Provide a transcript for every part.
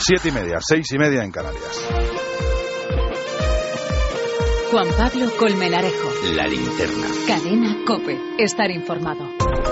7:30, 6:30 en Canarias. Juan Pablo Colmenarejo. La linterna. Cadena COPE. Estar informado.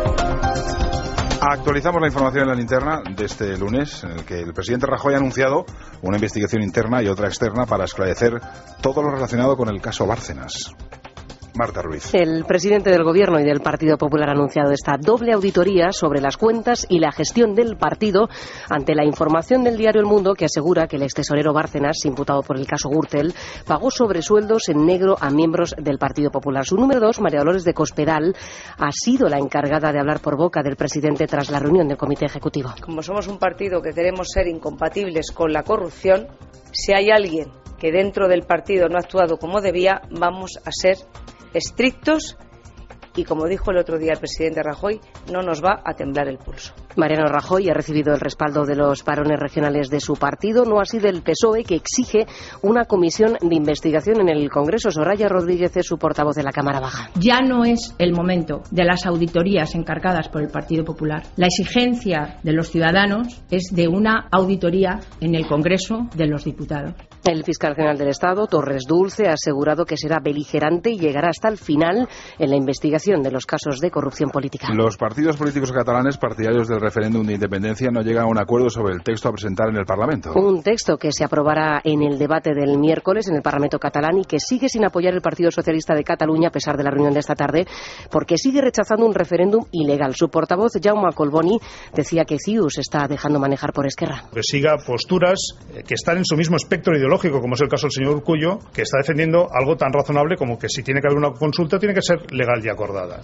Actualizamos la información en la linterna de este lunes, en el que el presidente Rajoy ha anunciado una investigación interna y otra externa para esclarecer todo lo relacionado con el caso Bárcenas. Marta Ruiz. El presidente del Gobierno y del Partido Popular ha anunciado esta doble auditoría sobre las cuentas y la gestión del partido ante la información del diario El Mundo que asegura que el extesorero Bárcenas, imputado por el caso Gürtel, pagó sobresueldos en negro a miembros del Partido Popular. Su número 2, María Dolores de Cospedal, ha sido la encargada de hablar por boca del presidente tras la reunión del Comité Ejecutivo. Como somos un partido que queremos ser incompatibles con la corrupción, si hay alguien que dentro del partido no ha actuado como debía, vamos a ser estrictos y, como dijo el otro día el presidente Rajoy, no nos va a temblar el pulso. Mariano Rajoy ha recibido el respaldo de los varones regionales de su partido, no así del PSOE, que exige una comisión de investigación en el Congreso. Soraya Rodríguez es su portavoz de la Cámara Baja. Ya no es el momento de las auditorías encargadas por el Partido Popular. La exigencia de los ciudadanos es de una auditoría en el Congreso de los Diputados. El fiscal general del Estado, Torres Dulce, ha asegurado que será beligerante y llegará hasta el final en la investigación de los casos de corrupción política. Los partidos políticos catalanes partidarios del referéndum de independencia no llegan a un acuerdo sobre el texto a presentar en el Parlamento. Un texto que se aprobará en el debate del miércoles en el Parlamento catalán y que sigue sin apoyar el Partido Socialista de Cataluña a pesar de la reunión de esta tarde, porque sigue rechazando un referéndum ilegal. Su portavoz, Jaume Colboni, decía que CiU se está dejando manejar por Esquerra. Que siga posturas que están en su mismo espectro ideológico, como es el caso del señor Urkullu, que está defendiendo algo tan razonable como que si tiene que haber una consulta tiene que ser legal y acordada.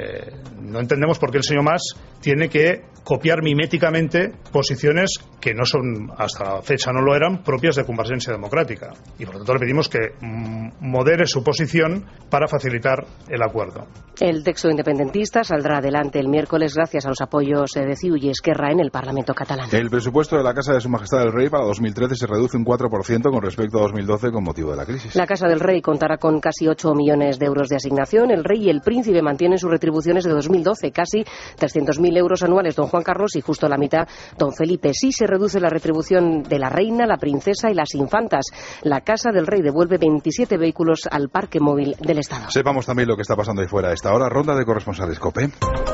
No entendemos por qué el señor Mas tiene que copiar miméticamente posiciones que no son, hasta la fecha no lo eran, propias de Convergencia Democrática. Y por lo tanto le pedimos que modere su posición para facilitar el acuerdo. El texto independentista saldrá adelante el miércoles gracias a los apoyos de CiU y Esquerra en el Parlamento catalán. El presupuesto de la Casa de Su Majestad el Rey para 2013 se reduce un 4% con respecto a 2012 con motivo de la crisis. La Casa del Rey contará con casi 8 millones de euros de asignación. El Rey y el Príncipe mantienen sus retribuciones de 2012, casi 300.000 euros anuales don Juan Carlos y justo la mitad don Felipe. Sí se reduce la retribución de la reina, la princesa y las infantas. La Casa del Rey devuelve 27 vehículos al parque móvil del Estado. Sepamos también lo que está pasando ahí fuera a esta hora. Ronda de corresponsales COPE.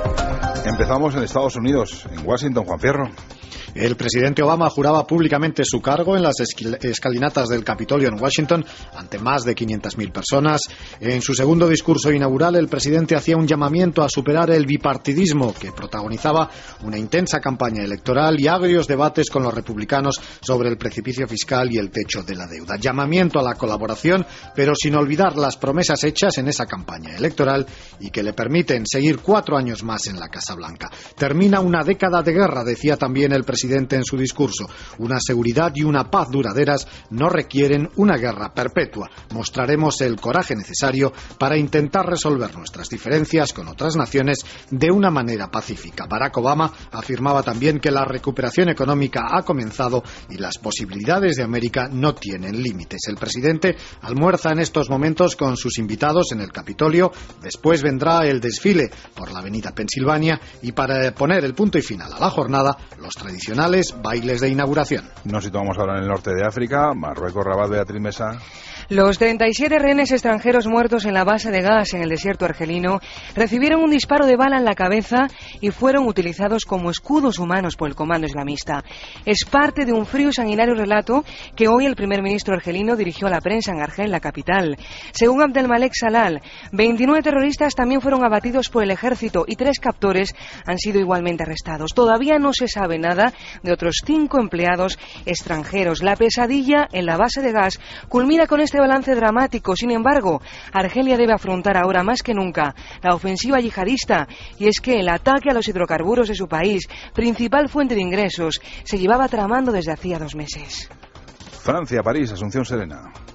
Empezamos en Estados Unidos, en Washington, Juan Fierro. El presidente Obama juraba públicamente su cargo en las escalinatas del Capitolio en Washington ante más de 500.000 personas. En su segundo discurso inaugural, el presidente hacía un llamamiento a superar el bipartidismo que protagonizaba una intensa campaña electoral y agrios debates con los republicanos sobre el precipicio fiscal y el techo de la deuda. Llamamiento a la colaboración, pero sin olvidar las promesas hechas en esa campaña electoral y que le permiten seguir 4 años más en la Casa Blanca. Termina una década de guerra, decía también el presidente en su discurso. Una seguridad y una paz duraderas no requieren una guerra perpetua. Mostraremos el coraje necesario para intentar resolver nuestras diferencias con otras naciones de una manera pacífica. Barack Obama afirmaba también que la recuperación económica ha comenzado y las posibilidades de América no tienen límites. El presidente almuerza en estos momentos con sus invitados en el Capitolio. Después vendrá el desfile por la avenida Pensilvania y para poner el punto y final a la jornada, los tradicionales bailes de inauguración. Nos situamos ahora en el norte de África, Marruecos, Rabat, Beatriz Mesa. Los 37 rehenes extranjeros muertos en la base de gas en el desierto argelino recibieron un disparo de bala en la cabeza y fueron utilizados como escudos humanos por el comando islamista. Es parte de un frío y sanguinario relato que hoy el primer ministro argelino dirigió a la prensa en Argel, la capital. Según Abdelmalek Salal, 29 terroristas también fueron abatidos por el ejército y 3 captores han sido igualmente arrestados. Todavía no se sabe nada de otros 5 empleados extranjeros. La pesadilla en la base de gas culmina con este balance dramático. Sin embargo, Argelia debe afrontar ahora más que nunca la ofensiva yihadista, y es que el ataque a los hidrocarburos de su país, principal fuente de ingresos, se llevaba tramando desde hacía 2 meses. Francia, París, Asunción Serena.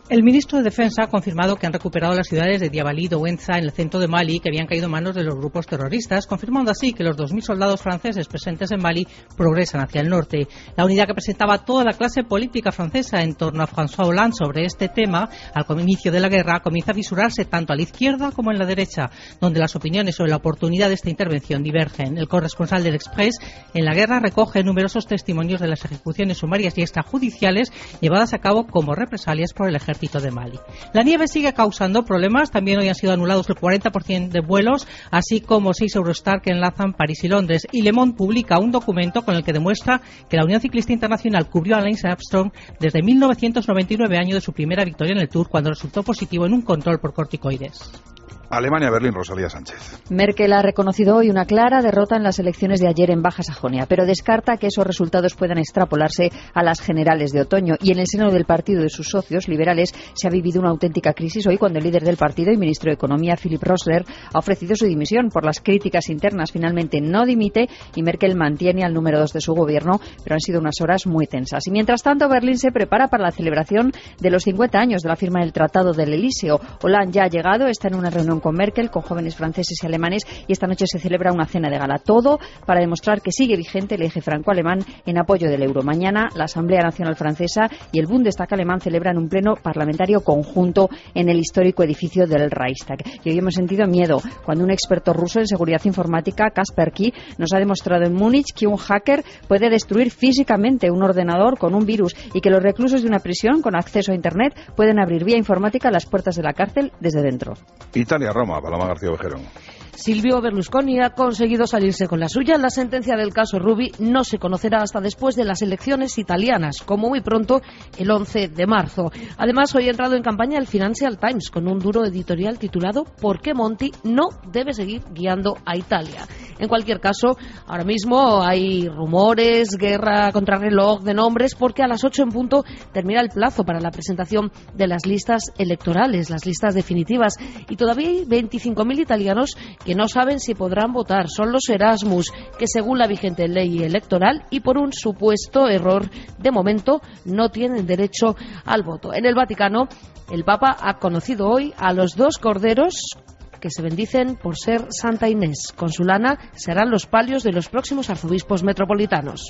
El ministro de Defensa ha confirmado que han recuperado las ciudades de Diabalí y Ouenza en el centro de Mali, que habían caído en manos de los grupos terroristas, confirmando así que los 2.000 soldados franceses presentes en Mali progresan hacia el norte. La unidad que presentaba toda la clase política francesa en torno a François Hollande sobre este tema, al inicio de la guerra, comienza a fisurarse tanto a la izquierda como en la derecha, donde las opiniones sobre la oportunidad de esta intervención divergen. El corresponsal del Express en la guerra recoge numerosos testimonios de las ejecuciones sumarias y extrajudiciales llevadas a cabo como represalias por el ejército de Mali. La nieve sigue causando problemas. También hoy han sido anulados el 40% de vuelos, así como 6 Eurostar que enlazan París y Londres. Y Le Monde publica un documento con el que demuestra que la Unión Ciclista Internacional cubrió a Lance Armstrong desde 1999, año de su primera victoria en el Tour, cuando resultó positivo en un control por corticoides. Alemania, Berlín, Rosalía Sánchez. Merkel ha reconocido hoy una clara derrota en las elecciones de ayer en Baja Sajonia, pero descarta que esos resultados puedan extrapolarse a las generales de otoño. Y en el seno del partido de sus socios liberales se ha vivido una auténtica crisis hoy cuando el líder del partido y ministro de Economía, Philipp Rösler, ha ofrecido su dimisión por las críticas internas. Finalmente no dimite y Merkel mantiene al número 2 de su gobierno, pero han sido unas horas muy tensas. Y mientras tanto, Berlín se prepara para la celebración de los 50 años de la firma del Tratado del Elíseo. Hollande ya ha llegado, está en una reunión con Merkel, con jóvenes franceses y alemanes, y esta noche se celebra una cena de gala. Todo para demostrar que sigue vigente el eje franco-alemán en apoyo del euro. Mañana la Asamblea Nacional Francesa y el Bundestag alemán celebran un pleno parlamentario conjunto en el histórico edificio del Reichstag. Y hoy hemos sentido miedo cuando un experto ruso en seguridad informática, Kaspersky, nos ha demostrado en Múnich que un hacker puede destruir físicamente un ordenador con un virus y que los reclusos de una prisión con acceso a Internet pueden abrir vía informática las puertas de la cárcel desde dentro. Italia, Roma, Paloma García Ovejero. Silvio Berlusconi ha conseguido salirse con la suya. La sentencia del caso Ruby no se conocerá hasta después de las elecciones italianas, como muy pronto, el 11 de marzo. Además, hoy ha entrado en campaña el Financial Times con un duro editorial titulado ¿Por qué Monti no debe seguir guiando a Italia? En cualquier caso, ahora mismo hay rumores, guerra contrarreloj de nombres, porque a las 8 en punto termina el plazo para la presentación de las listas electorales, las listas definitivas. Y todavía hay 25.000 italianos que no saben si podrán votar. Son los Erasmus, que según la vigente ley electoral y por un supuesto error de momento no tienen derecho al voto. En el Vaticano, el Papa ha conocido hoy a los 2 corderos que se bendicen por ser Santa Inés. Con su lana serán los palios de los próximos arzobispos metropolitanos.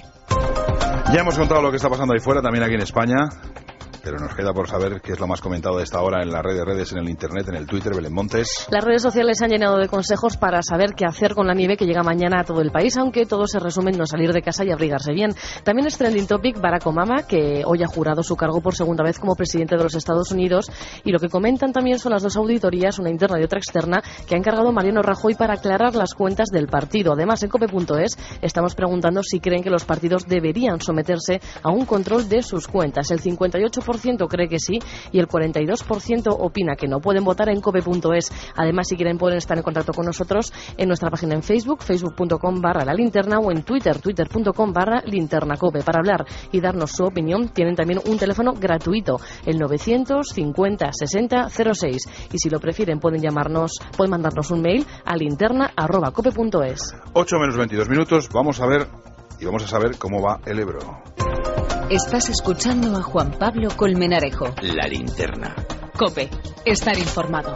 Ya hemos contado lo que está pasando ahí fuera, también aquí en España. Pero nos queda por saber qué es lo más comentado de esta hora en las redes, en el internet, en el Twitter. Belén Montes. Las redes sociales se han llenado de consejos para saber qué hacer con la nieve que llega mañana a todo el país, aunque todo se resume en no salir de casa y abrigarse bien. También es trending topic Barack Obama, que hoy ha jurado su cargo por segunda vez como presidente de los Estados Unidos, y lo que comentan también son las 2 auditorías, una interna y otra externa, que ha encargado Mariano Rajoy para aclarar las cuentas del partido. Además, en cope.es estamos preguntando si creen que los partidos deberían someterse a un control de sus cuentas. El 58% cree que sí y el 42% opina que no. Pueden votar en cope.es. Además, si quieren, pueden estar en contacto con nosotros en nuestra página en Facebook, facebook.com/lalinterna, o en Twitter, twitter.com/linternacope. Para hablar y darnos su opinión, tienen también un teléfono gratuito, el 950 60 06. Y si lo prefieren, pueden mandarnos un mail a linterna@cope.es. 8 menos 22 minutos. Vamos a saber cómo va el Ebro. Estás escuchando a Juan Pablo Colmenarejo. La Linterna. COPE. Estar informado.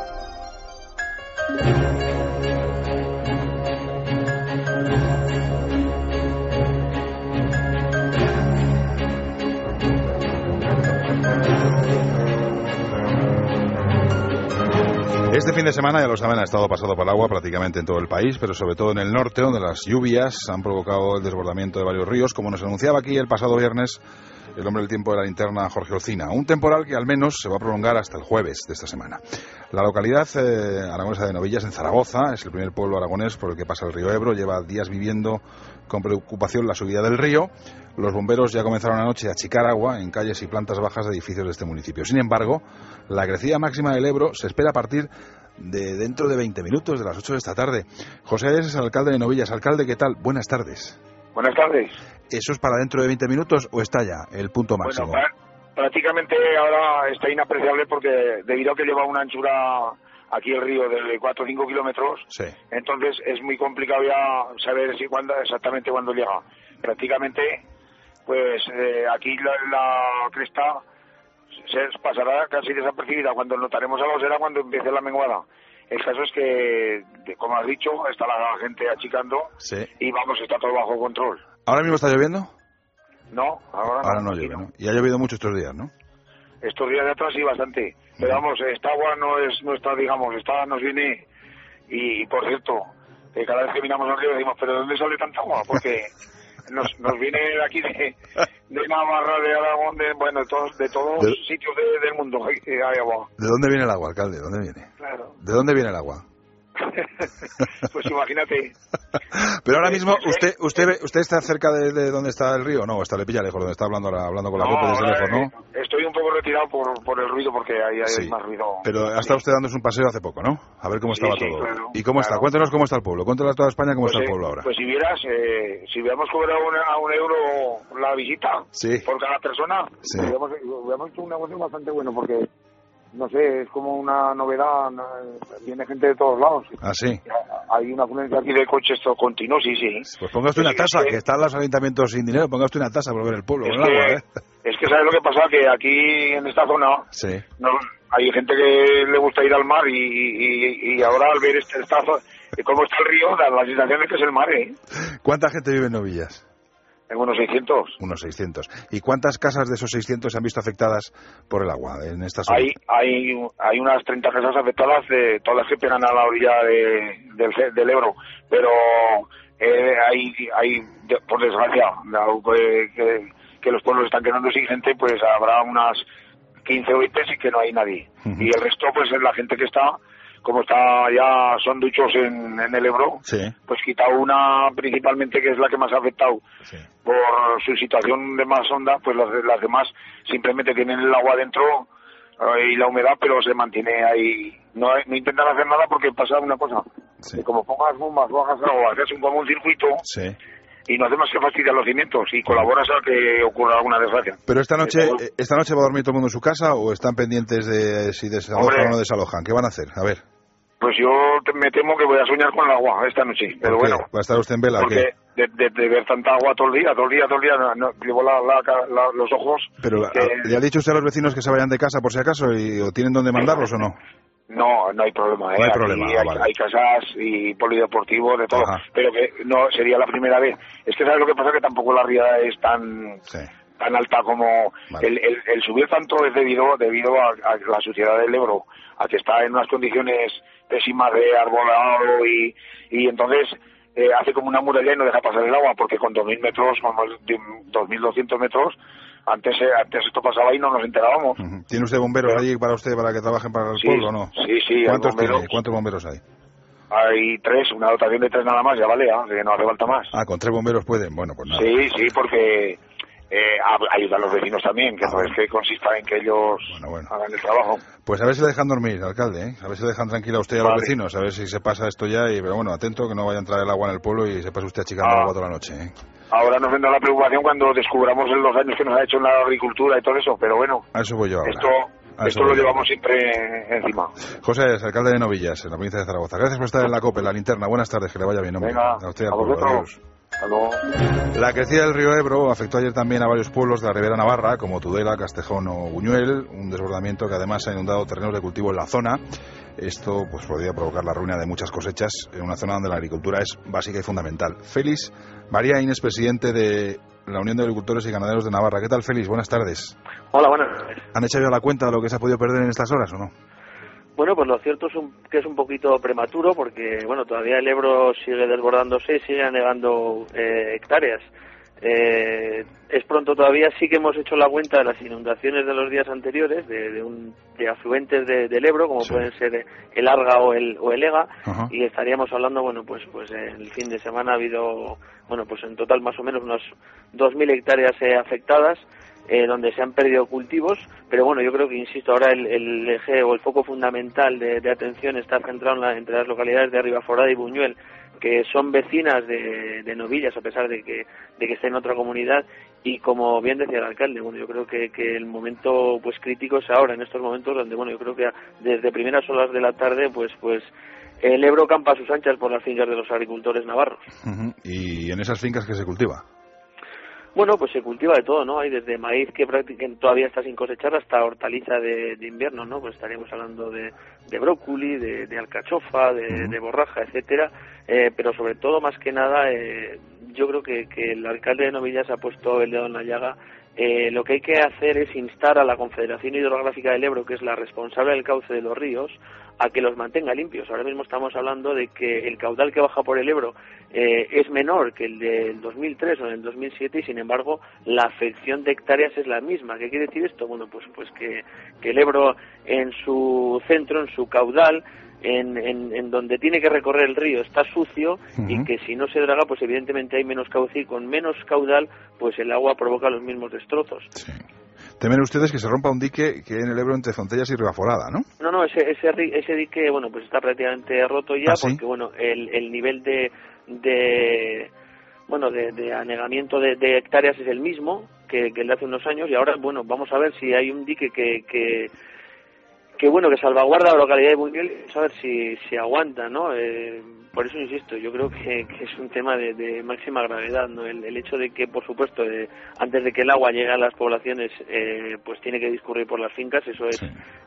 Este fin de semana, ya lo saben, ha estado pasado por el agua prácticamente en todo el país, pero sobre todo en el norte, donde las lluvias han provocado el desbordamiento de varios ríos, como nos anunciaba aquí el pasado viernes el hombre del tiempo de la linterna, Jorge Olcina. Un temporal que al menos se va a prolongar hasta el jueves de esta semana. La localidad aragonesa de Novillas, en Zaragoza, es el primer pueblo aragonés por el que pasa el río Ebro. Lleva días viviendo con preocupación la subida del río. Los bomberos ya comenzaron anoche a achicar agua en calles y plantas bajas de edificios de este municipio. Sin embargo, la crecida máxima del Ebro se espera a partir de dentro de 20 minutos, de las 8 de esta tarde. José Ayres es alcalde de Novillas. Alcalde, ¿qué tal? Buenas tardes. Buenas tardes. ¿Eso es para dentro de 20 minutos o está ya el punto máximo? Bueno, prácticamente ahora está inapreciable porque debido a que lleva una anchura aquí el río de 4 o 5 kilómetros, sí. Entonces es muy complicado ya saber exactamente cuándo llega. Prácticamente, pues aquí la cresta se pasará casi desapercibida. Cuando notaremos algo será cuando empiece la menguada. El caso es que, como has dicho, está la gente achicando y vamos, está todo bajo control. ¿Ahora mismo está lloviendo? No, ahora no llueve, ¿no? Y ha llovido mucho estos días, ¿no? Estos días de atrás sí, bastante. Pero vamos, esta agua no está, digamos, nos viene... Y por cierto, cada vez que miramos al río decimos, ¿pero de dónde sale tanta agua? Porque nos viene de aquí, de Navarra, de Aragón, de todos los sitios del mundo hay agua. ¿De dónde viene el agua, alcalde? ¿De dónde viene? Claro. ¿De dónde viene el agua? Pues imagínate. Pero ahora mismo, ¿usted está cerca de donde está el río? No, le pilla lejos, donde está hablando con la COPE desde lejos, ¿no? Estoy un poco retirado por el ruido, porque ahí hay más ruido. Pero ha estado usted dándose un paseo hace poco, ¿no? A ver cómo estaba todo. Claro, ¿Y cómo está? Cuéntenos cómo está el pueblo. Cuéntenos a toda España cómo está el pueblo ahora. Pues si vieras, si hubiéramos cobrado a €1 la visita por cada persona, hubiéramos hecho un negocio bastante bueno, porque... No sé, es como una novedad, viene gente de todos lados. ¿Ah, sí? Hay una afluencia aquí de coches continuo, sí. Pues ponga usted una tasa, que están los ayuntamientos sin dinero, ponga usted una tasa por ver el pueblo. Es que ¿sabes lo que pasa? Que aquí en esta zona hay gente que le gusta ir al mar y ahora al ver cómo está el río, da la sensación de que es el mar, ¿eh? ¿Cuánta gente vive en Novillas? Tengo unos 600. Unos 600. ¿Y cuántas casas de esos 600 se han visto afectadas por el agua en esta zona? Hay unas 30 casas afectadas, todas las que pegan a la orilla del Ebro, pero hay por desgracia, que los pueblos están quedando sin gente, pues habrá unas 15 o 20 y que no hay nadie. Y el resto, pues es la gente que está... Como ya son duchos en el Ebro, pues quita una principalmente, que es la que más ha afectado por su situación de más honda, pues las demás simplemente tienen el agua dentro y la humedad, pero se mantiene ahí. No intentan hacer nada porque pasa una cosa, que como pongas bombas o hagas algo, haces como un circuito... Y no hace más que fastidiar los cimientos y colaboras a que ocurra alguna desgracia. Pero esta noche va a dormir todo el mundo en su casa, o están pendientes de si desalojan o no desalojan. ¿Qué van a hacer? A ver. Pues yo me temo que voy a soñar con el agua esta noche. Pero bueno. ¿Va a estar usted en vela? Porque de ver tanta agua todo el día, llevo los ojos. Pero ¿le ha dicho usted a los vecinos que se vayan de casa por si acaso o tienen dónde mandarlos o no? No hay problema. No hay problema. Hay casas y polideportivos, de todo. Pero que no sería la primera vez. Es que ¿sabes lo que pasa? Que tampoco la ría es tan alta como... El subir tanto es debido a la suciedad del Ebro, a que está en unas condiciones pésimas de arbolado y entonces hace como una muralla y no deja pasar el agua, porque con 2.000 metros, con 2.200 metros, antes esto pasaba y no nos enterábamos. ¿Tiene usted bomberos allí para que trabajen para el pueblo o no? Sí. ¿Cuántos tiene? ¿Cuántos bomberos hay? Hay 3, una dotación de 3 nada más, ya vale, que no hace falta más. Con 3 bomberos pueden, bueno, pues nada. Sí, porque ayudan a los vecinos también, que no es que consista en que ellos hagan el trabajo. Pues a ver si le dejan dormir, alcalde, a ver si le dejan tranquila a usted y a los vecinos, a ver si se pasa esto ya, pero bueno, atento que no vaya a entrar el agua en el pueblo y se pase usted achicando agua toda la noche. Ahora nos vendrá la preocupación cuando descubramos los daños que nos ha hecho en la agricultura y todo eso, pero bueno. A eso voy yo ahora. Esto lo llevamos siempre encima. José, alcalde de Novillas, en la provincia de Zaragoza. Gracias por estar en la COPE, en la linterna. Buenas tardes, que le vaya bien, hombre. Venga, a usted, a vosotros. Luego. La crecida del río Ebro afectó ayer también a varios pueblos de la Ribera Navarra, como Tudela, Castejón o Buñuel, un desbordamiento que además ha inundado terrenos de cultivo en la zona. Esto pues podría provocar la ruina de muchas cosechas en una zona donde la agricultura es básica y fundamental. Félix María Inés, presidente de la Unión de Agricultores y Ganaderos de Navarra. ¿Qué tal, Félix? Buenas tardes. Hola, buenas tardes. ¿Han echado ya la cuenta de lo que se ha podido perder en estas horas o no? Bueno, pues lo cierto es que es un poquito prematuro porque, bueno, todavía el Ebro sigue desbordándose y sigue anegando hectáreas. Es pronto todavía, sí que hemos hecho la cuenta de las inundaciones de los días anteriores, de afluentes del Ebro, como pueden ser el Arga o el Ega, y estaríamos hablando, bueno, pues el fin de semana ha habido, bueno, pues en total más o menos unas 2.000 hectáreas afectadas, donde se han perdido cultivos, pero bueno, yo creo que, insisto, ahora el eje o el foco fundamental de atención está centrado entre las localidades de Ribaforada y Buñuel, que son vecinas de Novillas, a pesar de que esté en otra comunidad, y como bien decía el alcalde, bueno, yo creo que el momento pues crítico es ahora, en estos momentos donde, bueno, yo creo que desde primeras horas de la tarde, pues el Ebro campa a sus anchas por las fincas de los agricultores navarros. ¿Y en esas fincas qué se cultiva? Bueno, pues se cultiva de todo, ¿no? Hay desde maíz que prácticamente todavía está sin cosechar hasta hortaliza de invierno, ¿no? Pues estaríamos hablando de brócoli, de alcachofa, de borraja, etcétera, pero sobre todo, más que nada, yo creo que el alcalde de Novillas ha puesto el dedo en la llaga. Lo que hay que hacer es instar a la Confederación Hidrográfica del Ebro, que es la responsable del cauce de los ríos, a que los mantenga limpios. Ahora mismo estamos hablando de que el caudal que baja por el Ebro es menor que el del 2003 o el 2007 y, sin embargo, la afección de hectáreas es la misma. ¿Qué quiere decir esto? Bueno, pues que el Ebro en su centro, en su caudal, en donde tiene que recorrer el río está sucio y que si no se draga, pues evidentemente hay menos cauce y con menos caudal, pues el agua provoca los mismos destrozos. Sí. Temen ustedes que se rompa un dique que hay en el Ebro entre Fontellas y Ribaforada, ¿no? No, ese dique, bueno, pues está prácticamente roto ya, porque, bueno, el nivel de anegamiento de hectáreas es el mismo que el de hace unos años, y ahora, bueno, vamos a ver si hay un dique que salvaguarda la localidad de Buñuel, a ver si aguanta, ¿no? Por eso insisto, yo creo que es un tema de máxima gravedad, ¿no? El hecho de que, por supuesto, antes de que el agua llegue a las poblaciones, pues tiene que discurrir por las fincas, eso es,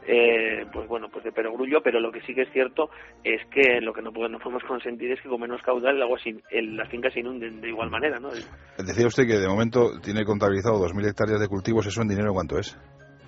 pues de perogrullo, pero lo que sí que es cierto es que lo que no podemos consentir es que con menos caudal las fincas se inunden de igual manera, ¿no? Decía usted que de momento tiene contabilizado 2.000 hectáreas de cultivos, ¿eso en dinero cuánto es?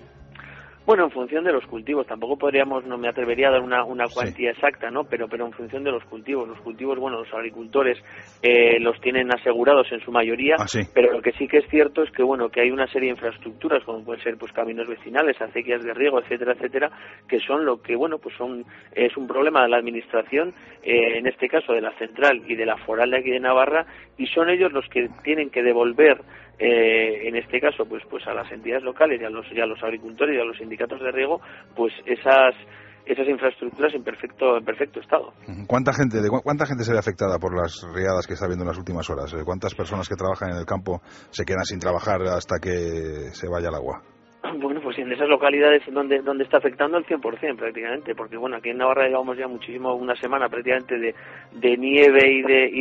Bueno, en función de los cultivos, tampoco no me atrevería a dar una cuantía exacta, ¿no? Pero en función de los cultivos. Los cultivos, bueno, los agricultores los tienen asegurados en su mayoría, pero lo que sí que es cierto es que, bueno, que hay una serie de infraestructuras, como pueden ser, pues, caminos vecinales, acequias de riego, etcétera, etcétera, que son lo que, bueno, pues es un problema de la administración, en este caso de la central y de la foral de aquí de Navarra, y son ellos los que tienen que devolver, en este caso, pues a las entidades locales y a los agricultores y a los sindicatos de riego, pues esas infraestructuras en perfecto estado. ¿Cuánta gente se ve afectada por las riadas que está habiendo en las últimas horas? ¿Cuántas personas que trabajan en el campo se quedan sin trabajar hasta que se vaya el agua? Bueno, pues en esas localidades donde está afectando el 100% prácticamente, porque, bueno, aquí en Navarra llevamos ya muchísimo, una semana prácticamente de nieve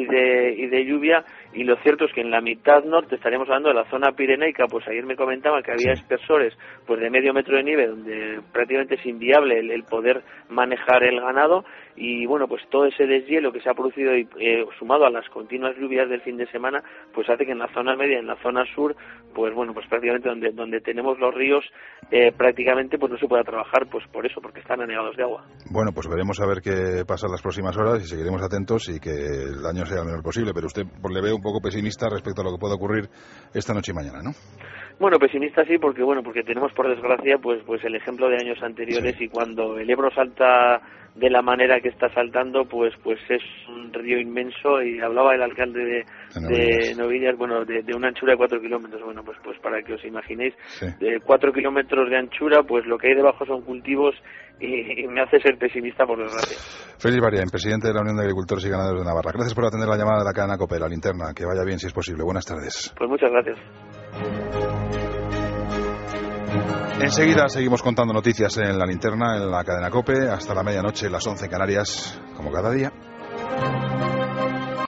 y de lluvia, y lo cierto es que en la mitad norte estaríamos hablando de la zona pirenaica, pues ayer me comentaban que había espesores pues de medio metro de nieve, donde prácticamente es inviable el poder manejar el ganado, y bueno, pues todo ese deshielo que se ha producido sumado a las continuas lluvias del fin de semana, pues hace que en la zona media, en la zona sur, pues bueno, pues prácticamente donde tenemos los ríos, prácticamente pues no se pueda trabajar, pues por eso, porque están anegados de agua. Bueno, pues veremos a ver qué pasa en las próximas horas y seguiremos atentos y que el daño sea el menor posible, pero usted le ve un poco pesimista respecto a lo que pueda ocurrir esta noche y mañana, ¿no? Bueno, pesimista sí, porque tenemos, por desgracia, pues el ejemplo de años anteriores, y cuando el Ebro salta de la manera que está saltando, pues es un río inmenso, y hablaba el alcalde de Novillas, bueno, de una anchura de 4 kilómetros. Bueno, pues para que os imaginéis, de 4 kilómetros de anchura, pues lo que hay debajo son cultivos, y me hace ser pesimista, por desgracia. Félix Bariain, presidente de la Unión de Agricultores y Ganaderos de Navarra. Gracias por atender la llamada de la cadena COPE, la linterna. Que vaya bien, si es posible. Buenas tardes. Pues muchas gracias. Enseguida seguimos contando noticias en la linterna, en la cadena COPE, hasta la medianoche, las 11 en Canarias, como cada día.